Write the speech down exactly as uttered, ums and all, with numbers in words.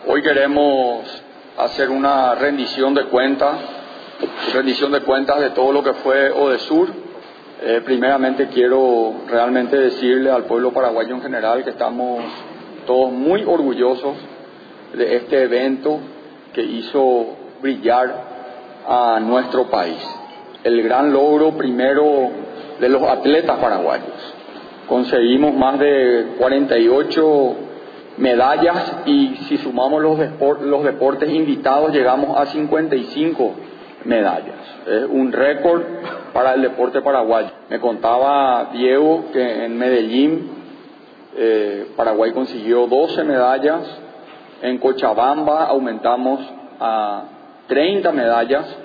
Hoy queremos hacer una rendición de cuentas, rendición de cuentas de todo lo que fue Odesur. Eh, primeramente quiero realmente decirle al pueblo paraguayo en general que estamos todos muy orgullosos de este evento que hizo brillar a nuestro país. El gran logro primero de los atletas paraguayos. Conseguimos más de cuarenta y ocho medallas y si sumamos los, despor- los deportes invitados llegamos a cincuenta y cinco medallas. Es un récord para el deporte paraguayo. Me contaba Diego que en Medellín eh, Paraguay consiguió doce medallas, en Cochabamba aumentamos a treinta medallas